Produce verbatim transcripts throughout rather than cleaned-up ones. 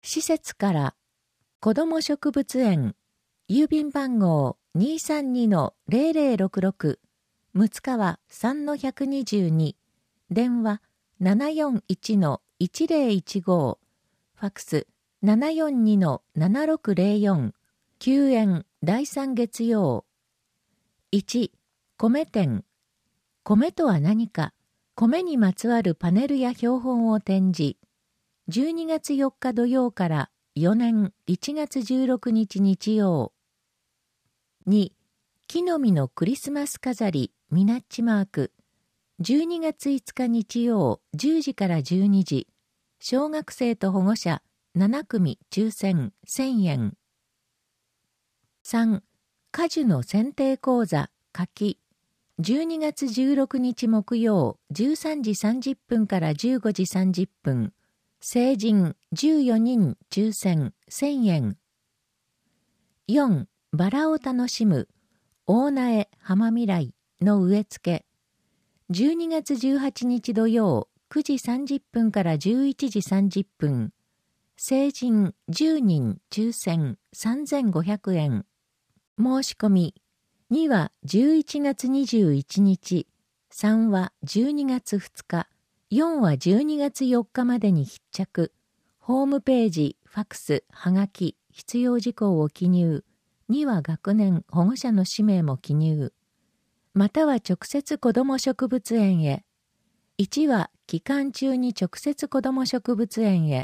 施設から子ども植物園郵便番号 にーさんにのゼロゼロろくろく むつかわ さんのひゃくにじゅうに 電話 ななよんいちのいちゼロいちご ファックス ななよんにのななろくゼロよん 休園だいさん月曜。いち. 米店。米とは何か、米にまつわるパネルや標本を展示。じゅうにがつよっか土曜からよねんいちがつじゅうろくにち日曜。に. 木の実のクリスマス飾りミナッチマーク。じゅうにがついつか日曜じゅうじからじゅうにじ。小学生と保護者ななくみ抽選せんえん。さん. 果樹の選定講座柿。じゅうにがつじゅうろくにち木曜じゅうさんじさんじゅっぷんからじゅうごじさんじゅっぷん。成人じゅうよにん抽選せんえん。よん. バラを楽しむ大苗浜未来の植え付け。じゅうにがつじゅうはちにち土曜くじさんじゅっぷんからじゅういちじさんじゅっぷん。成人じゅうにん抽選さんぜんごひゃくえん。申し込み。にはじゅういちがつにじゅういちにち、さんはじゅうにがつふつか、よんはじゅうにがつよっかまでに必着。ホームページ、ファックス、はがき、必要事項を記入。には学年、保護者の氏名も記入。または直接子ども植物園へ。いちは期間中に直接子ども植物園へ。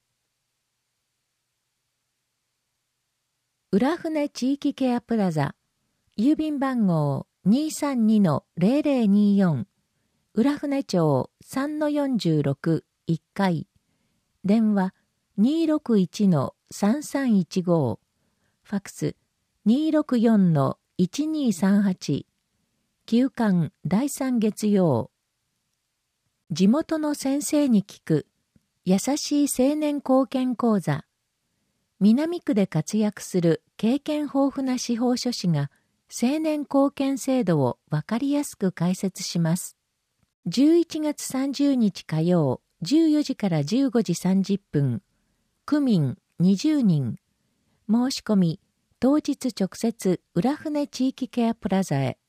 浦船地域ケアプラザ。郵便番号 にーさんにのゼロゼロによん 浦船町 さんのよんじゅうろく いっかい。電話 にーろくいちのさんさんいちご。ファックス にーろくよんのいちにーさんはち。休館だいさん月曜。地元の先生に聞く優しい青年貢献講座。南区で活躍する経験豊富な司法書士が青年貢献制度をわかりやすく解説します。じゅういちがつさんじゅうにち火曜じゅうよじからじゅうごじさんじゅっぷん。区民にじゅうにん。申し込み当日直接浦船地域ケアプラザへ。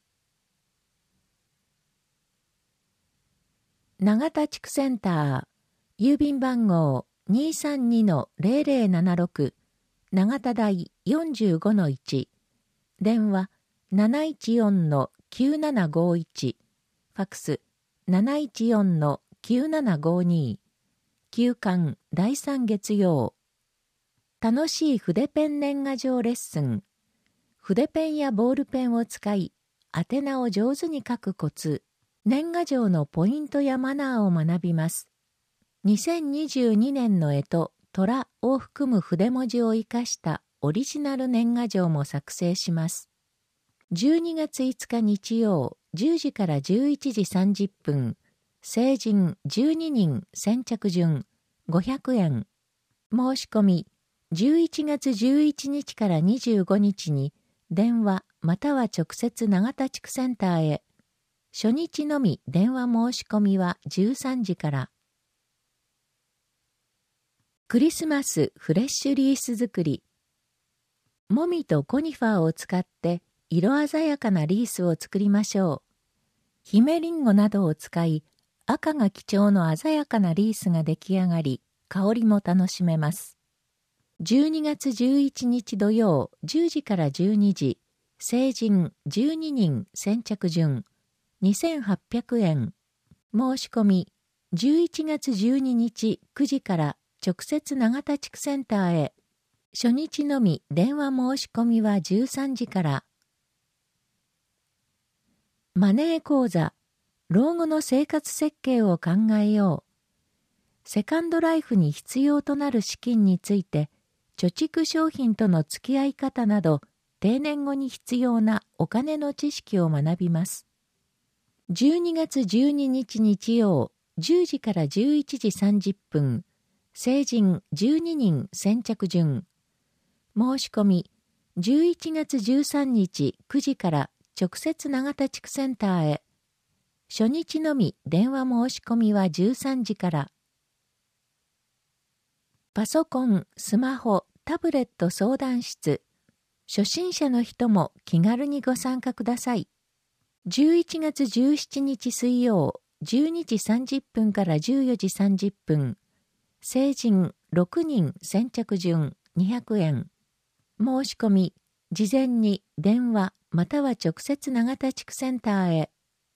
永田地区センター郵便番号 にーさんにのゼロゼロななろく 永田台 よんじゅうごのいち。電話なないちよんのきゅうななごいち。ファックスなないちよんのきゅうななごに。休館だいさん月曜。楽しい筆ペン年賀状レッスン。筆ペンやボールペンを使い宛名を上手に書くコツ。年賀状のポイントやマナーを学びます。にせんにじゅうにねんの干支虎を含む筆文字を生かしたオリジナル年賀状も作成します。じゅうにがついつか日曜じゅうじからじゅういちじさんじゅっぷん。成人じゅうににん先着順ごひゃくえん。申し込みじゅういちがつじゅういちにちからにじゅうごにちに電話または直接永田地区センターへ。初日のみ電話申し込みはじゅうさんじから。クリスマスフレッシュリース作り。モミとコニファーを使って色鮮やかなリースを作りましょう。姫リンゴなどを使い、赤が基調の鮮やかなリースが出来上がり、香りも楽しめます。じゅうにがつじゅういちにち土曜じゅうじからじゅうにじ、成人じゅうににん先着順にせんはっぴゃくえん。申し込みじゅういちがつじゅうににちくじから直接永田地区センターへ。初日のみ電話申し込みはじゅうさんじから。マネー講座、老後の生活設計を考えよう。セカンドライフに必要となる資金について、貯蓄商品との付き合い方など、定年後に必要なお金の知識を学びます。じゅうにがつじゅうににち日曜、じゅうじからじゅういちじさんじゅっぷん、成人じゅうににん先着順。申し込み、じゅういちがつじゅうさんにちくじから直接永田地区センターへ。初日のみ電話申し込みはじゅうさんじから。 パソコン、スマホ、タブレット相談室。初心者の人も気軽にご参加ください。じゅういちがつじゅうしちにち水曜、じゅうにじさんじゅっぷんからじゅうよじさんじゅっぷん。成人ろくにん先着順にひゃくえん。申し込み、事前に電話または直接永田地区センターへ。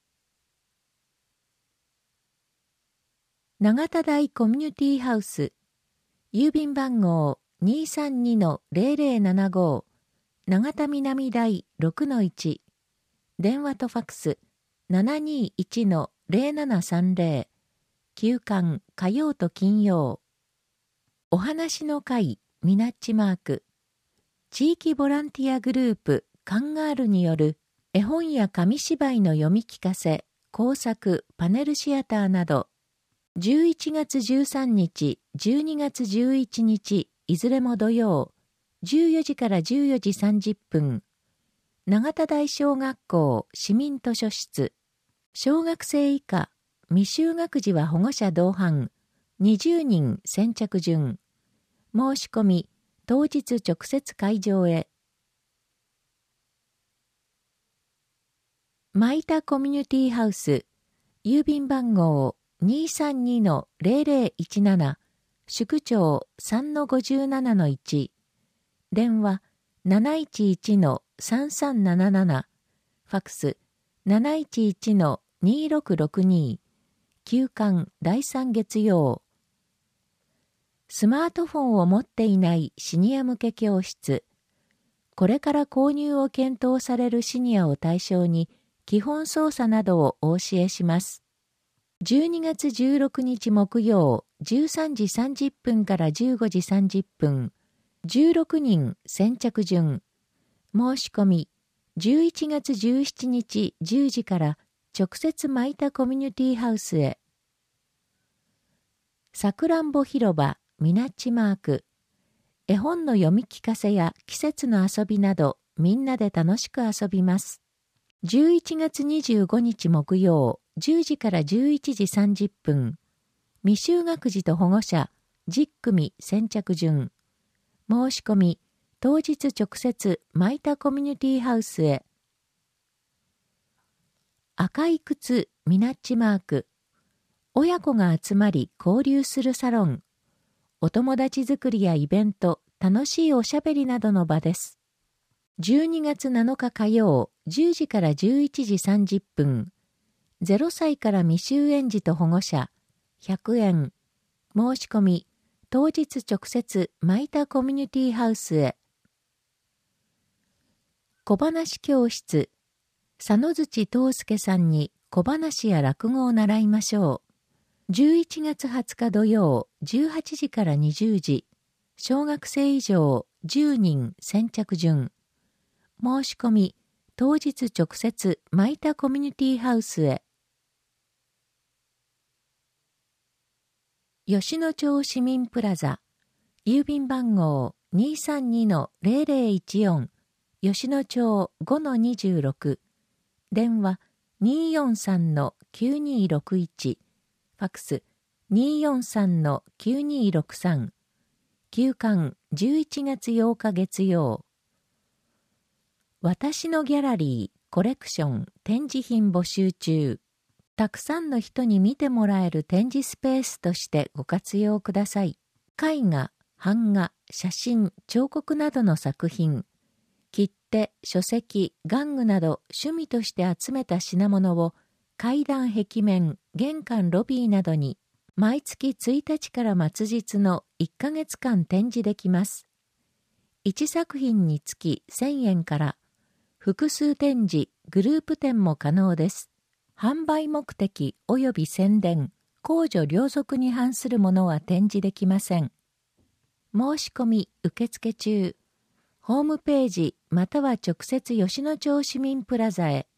永田台コミュニティハウス。郵便番号 にーさんにのゼロゼロななご。永田南台 ろくのいち。電話とファックス ななにいちのゼロななさんゼロ。休館火曜と金曜。お話の会ミナッチマーク。地域ボランティアグループカンガールによる絵本や紙芝居の読み聞かせ、工作、パネルシアターなど、じゅういちがつじゅうさんにち、じゅうにがつじゅういちにち、いずれも土曜、じゅうよじからじゅうよじさんじゅっぷん、永田台小学校市民図書室、小学生以下、未就学児は保護者同伴、にじゅうにん先着順、申し込み、当日直接会場へ。マイタコミュニティハウス、郵便番号 にーさんにのゼロゼロいちなな、宿長 さんのごじゅうななのいち、電話 なないちいちのさんさんなななな、ファックス なないちいちのにろくろくに、休館だいさん月曜。スマートフォンを持っていないシニア向け教室。これから購入を検討されるシニアを対象に基本操作などをお教えします。じゅうにがつじゅうろくにち木曜、じゅうさんじさんじゅっぷんからじゅうごじさんじゅっぷん、じゅうろくにん先着順。申し込み、じゅういちがつじゅうしちにちじゅうじから直接マイタコミュニティハウスへ。さくらんぼ広場ミナッチマーク。絵本の読み聞かせや季節の遊びなどみんなで楽しく遊びます。じゅういちがつにじゅうごにち木曜、じゅうじからじゅういちじさんじゅっぷん。未就学児と保護者じゅっくみ先着順。申し込み、当日直接マイタコミュニティハウスへ。赤い靴ミナッチマーク。親子が集まり交流するサロン。お友達作りやイベント、楽しいおしゃべりなどの場です。じゅうにがつなのか火曜、じゅうじからじゅういちじさんじゅっぷん。ゼロさいから未就園児と保護者、ひゃくえん。申し込み、当日直接マイタコミュニティハウスへ。小話教室。佐野槌東介さんに小話や落語を習いましょう。じゅういちがつはつか土曜、じゅうはちじからにじゅうじ。小学生以上じゅうにん先着順。申し込み、当日直接マイタコミュニティハウスへ。吉野町市民プラザ。郵便番号 にーさんにのゼロゼロいちよん。吉野町 ごのにじゅうろく。電話 にーよんさんのきゅうにろくいち。ファックス にーよんさんのきゅうにろくさん。休館じゅういちがつようか月曜。私のギャラリー、コレクション、展示品募集中。たくさんの人に見てもらえる展示スペースとしてご活用ください。絵画、版画、写真、彫刻などの作品、切手、書籍、玩具など趣味として集めた品物を階段壁面、玄関ロビーなどに毎月ついたちから末日のいっかげつかん展示できます。いちさく品につきせんえんから複数展示、グループ展も可能です。販売目的及び宣伝、公序良俗に反するものは展示できません。申し込み受付中。ホームページまたは直接吉野町市民プラザへ。